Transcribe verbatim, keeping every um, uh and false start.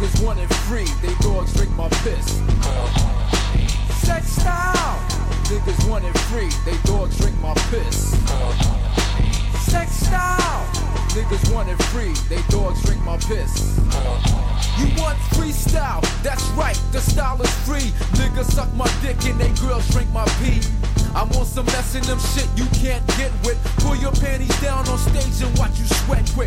Niggas want it free, they dogs drink my piss. Sex style. Niggas want it free, they dogs drink my piss. Sex style. Niggas want it free, they dogs drink my piss. You want freestyle? That's right, the style is free. Niggas suck my dick and they girls drink my pee. I'm on some messing them shit you can't get with. Pull your panties down on stage and watch you sweat quick.